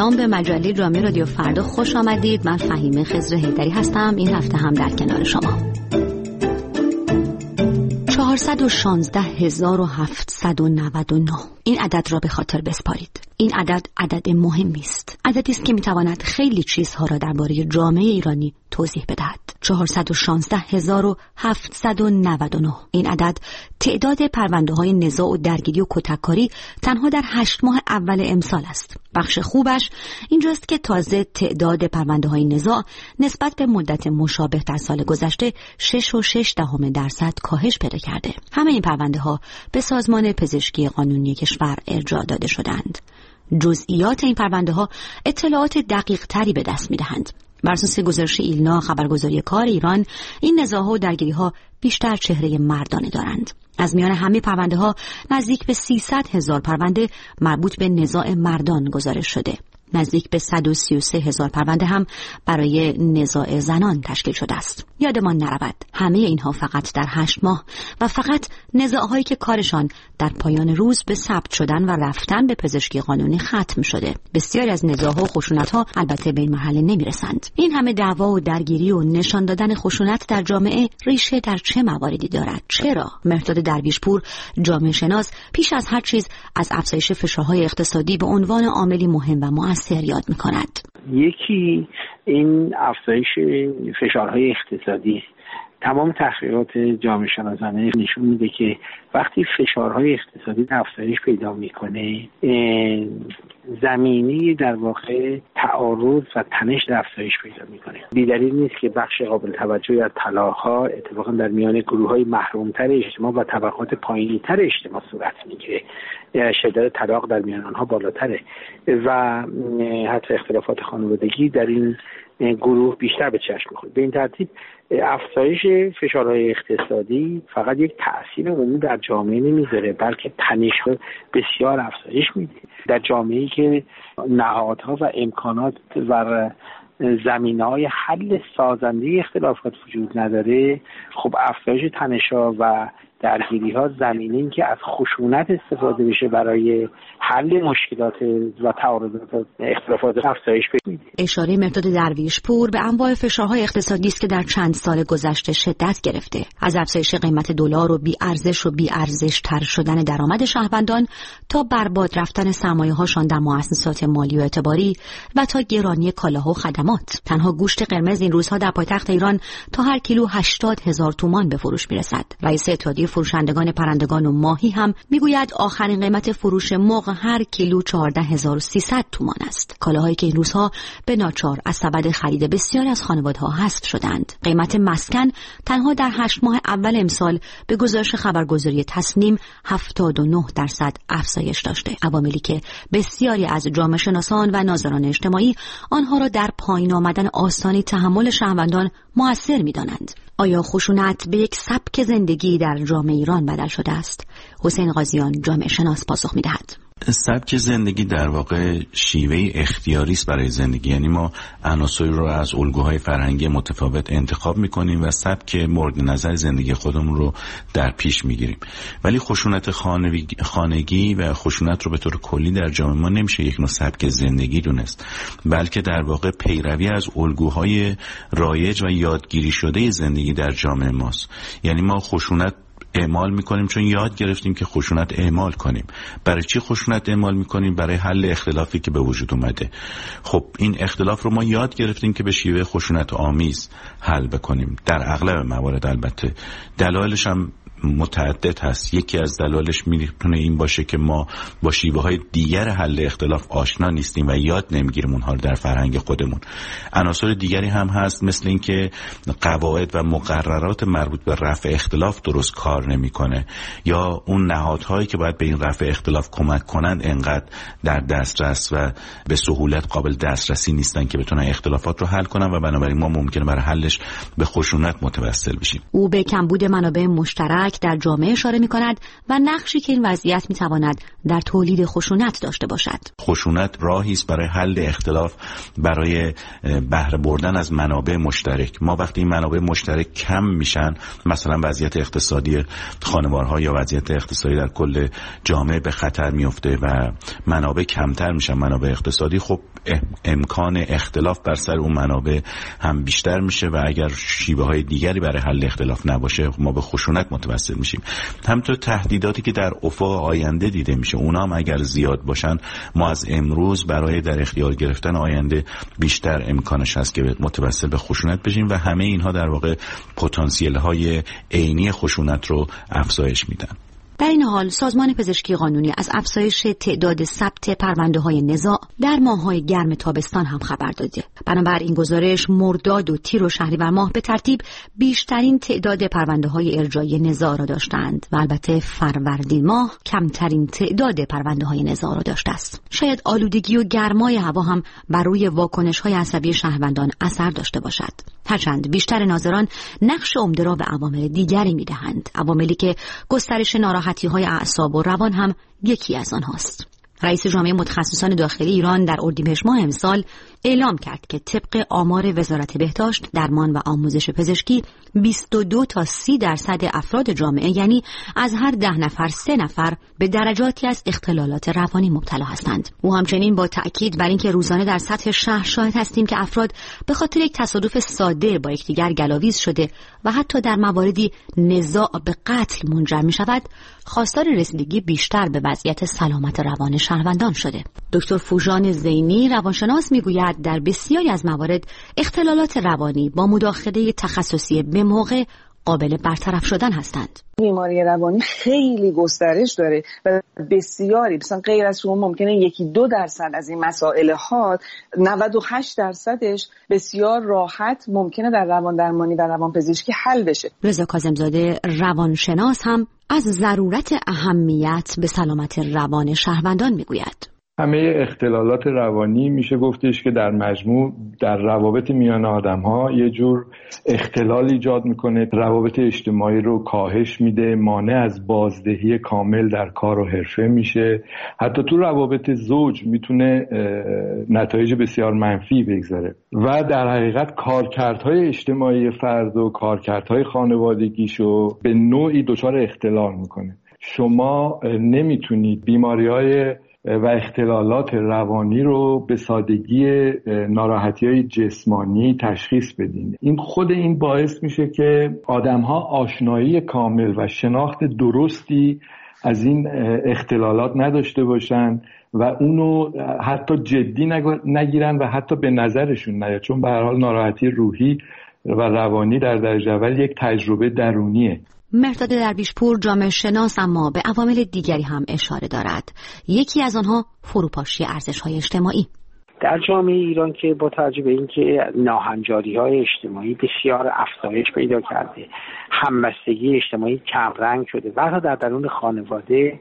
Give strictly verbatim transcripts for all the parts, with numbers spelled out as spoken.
سلام، به مجله جامعه رادیو فردا خوش آمدید. من فهیمه خضر حیدری هستم. این هفته هم در کنار شما. چهارصد و شانزده هزار و هفتصد و نود و نه، این عدد را به خاطر بسپارید. این عدد عدد مهمی است. عددی است که میتواند خیلی چیزها را درباره جامعه ایرانی توضیح بدهد. چهارصد و شانزده هزار و هفتصد و نود و نه، این عدد تعداد پرونده‌های نزاع و درگیری و کتککاری تنها در هشت ماه اول امسال است. بخش خوبش اینجاست که تازه تعداد پرونده‌های نزاع نسبت به مدت مشابه در سال گذشته شش و شش دهم درصد کاهش پیدا کرده. همه این پرونده‌ها به سازمان پزشکی قانونی کشور ارجاع داده شدند. جزئیات این پرونده‌ها اطلاعات دقیق تری به دست می‌دهند. بر اساس گزارش ایلنا خبرگزاری کار ایران، این نزاع‌ها و دردگیری‌ها بیشتر چهره مردانه دارند. از میان همه پرونده‌ها نزدیک به سیصد هزار پرونده مربوط به نزاع مردان گزارش شده. نزدیک به صد و سی و سه هزار پرونده هم برای نزاع زنان تشکیل شده است. یادمان نرود همه اینها فقط در هشت ماه و فقط نزاع‌هایی که کارشان در پایان روز به ثبت شدن و رفتن به پزشکی قانونی ختم شده. بسیاری از نزاع‌ها و خشونت‌ها البته به این مرحله نمی‌رسند. این همه دعوا و درگیری و نشان دادن خشونت در جامعه ریشه در چه مواردی دارد؟ چرا؟ مهرداد درویشپور، جامعه شناس، پیش از هر چیز از افزایش فشارهای اقتصادی به عنوان عاملی مهم و مؤثر یاد می‌کند. یکی این افزایش فشارهای اقتصادی. تمام تحقیقات جامعه شناسانه نشون میده که وقتی فشارهای اقتصادی افزایش پیدا میکنه، زمینی در واقع تعارض و تنش افزایش پیدا میکنه. بی‌دلیل نیست که بخش قابل توجهی از طلاق‌ها اتفاقا در میان گروه‌های محروم‌تر اجتماع و طبقات پایین‌تر اجتماع صورت میگیره. شدت طلاق در میان آنها بالاتره و حتی اختلافات خانوادگی در این گروه بیشتر به چشم می‌خوره. به این ترتیب افزایش فشارهای اقتصادی فقط یک تأثیر عمومی در جامعه نمیذاره، بلکه تنش‌ها بسیار افزایش میده. در جامعه‌ای که نهادها و امکانات و زمینه‌های حل سازنده اختلافات وجود نداره، خب افزایش تنش‌ها و درگیری‌ها زمینه این که از خشونت استفاده بشه برای حل مشکلات و تعارضات اختلافات افزایش پیدا میده. اشاره مهرداد درویشپور به انواع فشارهای اقتصادی است که در چند سال گذشته شدت گرفته، از افزایش قیمت دلار و بی‌ارزش و بی‌ارزش تر شدن درآمد شهروندان تا برباد رفتن سرمایه‌هاشان در مؤسسات مالی و اعتباری و تا گرانی کالاها و خدمات. تنها گوشت قرمز این روزها در پایتخت ایران تا هر کیلو هشتاد هزار تومان به فروش میرسد. رئیس اتحادیه فروشندگان پرندگان و ماهی هم میگوید آخرین قیمت فروش مرغ هر کیلو چهارده هزار و سیصد تومان است. کالاهایی که این روزها به ناچار از سبد خرید بسیاری از خانواده‌ها حذف شدند. قیمت مسکن تنها در هشت ماه اول امسال به گزارش خبرگزاری تصنیم هفتاد و نه درصد افزایش داشته. عواملی که بسیاری از جامعه شناسان و ناظران اجتماعی آنها را در پایین آمدن آستانه تحمل شهروندان مؤثر می‌دانند. آیا خشونت به یک سبک زندگی در جامعه ایران بدل شده است؟ حسین قاضیان، جامعه شناس، پاسخ می‌دهد. سبک زندگی در واقع شیوه اختیاری است برای زندگی، یعنی ما عناصری رو از الگوهای فرهنگی متفاوت انتخاب میکنیم و سبک مورد نظر زندگی خودمون رو در پیش میگیریم. ولی خشونت خانگی و خشونت رو به طور کلی در جامعه ما نمیشه یک نوع سبک زندگی دونست، بلکه در واقع پیروی از الگوهای رایج و یادگیری شده زندگی در جامعه ماست. یعنی ما خشونت اعمال میکنیم چون یاد گرفتیم که خشونت اعمال کنیم. برای چی خشونت اعمال میکنیم؟ برای حل اختلافی که به وجود اومده. خب این اختلاف رو ما یاد گرفتیم که به شیوه خشونت آمیز حل بکنیم. در اغلب موارد البته دلایلش هم متعدد هست. یکی از دلایلش میتونه این باشه که ما با شیوه های دیگر حل اختلاف آشنا نیستیم و یاد نمیگیریم اونها رو در فرهنگ خودمون. عناصر دیگری هم هست، مثل این که قواعد و مقررات مربوط به رفع اختلاف درست کار نمیکنه، یا اون نهادهایی که باید به این رفع اختلاف کمک کنند انقدر در دسترس و به سهولت قابل دسترسی نیستن که بتونن اختلافات رو حل کنن و بنابراین ما ممکنه برای حلش به خشونت متوسل بشیم. او به کمبود منابع مشترک در جامعه اشاره می‌کند و نقشی که این وضعیت می‌تواند در تولید خشونت داشته باشد. خشونت راهی است برای حل اختلاف، برای بهره بردن از منابع مشترک. ما وقتی این منابع مشترک کم میشن، مثلا وضعیت اقتصادی خانوارها یا وضعیت اقتصادی در کل جامعه به خطر میفته و منابع کمتر میشن، منابع اقتصادی، خب امکان اختلاف بر سر اون منابع هم بیشتر میشه و اگر شیوه های دیگری برای حل اختلاف نباشه ما به خشونت متوسل میشیم. همینطور تهدیداتی که در افق آینده دیده میشه اونا هم اگر زیاد باشن ما از امروز برای در اختیار گرفتن آینده بیشتر امکانش هست که متوسل به خشونت بشیم و همه اینها در واقع پتانسیل های عینی خشونت رو افزایش میدن. در این حال سازمان پزشکی قانونی از افزایش تعداد ثبت پرونده‌های نزاع در ماه‌های گرم تابستان هم خبر داده. بنابر این گزارش مرداد و تیر و شهریور ماه به ترتیب بیشترین تعداد پرونده‌های ارجاعی نزاع را داشتند و البته فروردین ماه کمترین تعداد پرونده‌های نزاع را داشته است. شاید آلودگی و گرمای هوا هم بر روی واکنش‌های عصبی شهروندان اثر داشته باشد. هرچند بیشتر ناظران نقش عمده را به عوامل دیگری می‌دهند، عواملی که گسترش ناراحتی‌های اعصاب و روان هم یکی از آنهاست. رئیس جامعه متخصصان داخلی ایران در اردیبهشت ماه امسال اعلام کرد که طبق آمار وزارت بهداشت، درمان و آموزش پزشکی بیست و دو تا سی درصد افراد جامعه، یعنی از هر ده نفر سه نفر به درجاتی از اختلالات روانی مبتلا هستند. او همچنین با تأکید بر اینکه روزانه در سطح شهر شاهد هستیم که افراد به خاطر یک تصادف ساده با یکدیگر گلاویز شده و حتی در مواردی نزاع به قتل منجر می شود، خواستار رسیدگی بیشتر به وضعیت سلامت روان شهروندان شده. دکتر فوژان زینی روانشناس میگوید در بسیاری از موارد اختلالات روانی با مداخله تخصصی به موقع قابل برطرف شدن هستند. بیماری روانی خیلی گسترش داره و بسیاری، مثلا غیر از شما ممکنه یکی دو درصد از این مسائل ها، نود و هشت درصدش بسیار راحت ممکنه در روان درمانی و روان پزشکی حل بشه. رضا کاظمزاده روانشناس هم از ضرورت اهمیت به سلامت روان شهروندان میگوید. همه اختلالات روانی میشه گفتش که در مجموع در روابط میان آدم‌ها یه جور اختلال ایجاد میکنه، روابط اجتماعی رو کاهش میده، مانع از بازدهی کامل در کار و حرفه میشه. حتی تو روابط زوج میتونه نتایج بسیار منفی بگذاره و در حقیقت کارکردهای اجتماعی فرد و کارکردهای خانوادگیشو به نوعی دچار اختلال میکنه. شما نمیتونید بیماری‌های و اختلالات روانی رو به سادگی ناراحتی‌های جسمانی تشخیص بدین. این خود این باعث میشه که آدم‌ها آشنایی کامل و شناخت درستی از این اختلالات نداشته باشن و اونو حتی جدی نگیرن و حتی به نظرشون نیاد، چون به هر حال ناراحتی روحی و روانی در درجه اول یک تجربه درونیه. مهرداد درویشپور جامعه شناس اما به عوامل دیگری هم اشاره دارد. یکی از آنها فروپاشی ارزش‌های اجتماعی. در جامعه ایران که با توجه به اینکه ناهنجاری‌های اجتماعی بسیار افزایش پیدا کرده، همبستگی اجتماعی کمرنگ شده و در درون خانواده،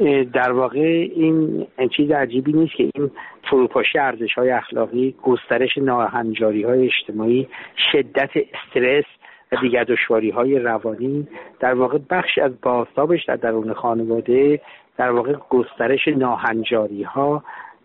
در واقع این چیز عجیبی نیست که این فروپاشی ارزش‌های اخلاقی، گسترش ناهنجاری‌های اجتماعی، شدت استرس و دیگر دشواری‌های روانی در واقع بخش از بازتابش در درون خانواده در واقع گسترش ناهنجاری‌ها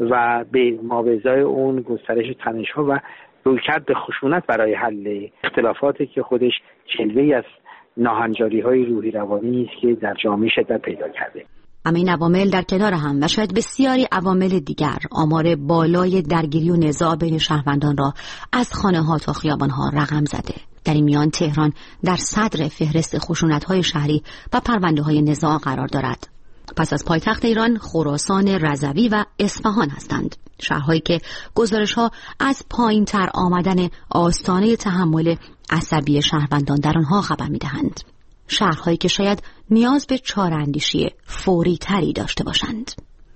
و به مابعضای اون گسترش تنش‌ها و رویکرد به خشونت برای حل اختلافاتی که خودش جلوه‌ای از ناهنجاری‌های روحی روانی است که در جامعه شدت پیدا کرده. اما این عوامل در کنار هم و شاید بسیاری عوامل دیگر آمار بالای درگیری و نزاع بین شهروندان را از خانه‌ها تا خیابان‌ها رقم زده. در این میان تهران در صدر فهرست خشونت‌های شهری و پرونده‌های نزاع قرار دارد. پس از پایتخت ایران خراسان، رضوی و اصفهان هستند، شهرهایی که گزارش‌ها از پایین‌تر آمدن آستانه تحمل عصبی شهروندان در آنها خبر می‌دهند. شهرهایی که شاید نیاز به چاره‌اندیشی فوری تری داشته باشند.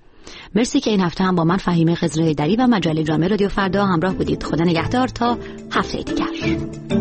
مرسی که این هفته هم با من فهیمه خضرحیدری و مجله جامعه رادیو فردا همراه بودید. خدا نگهدار تا هفته دیگر.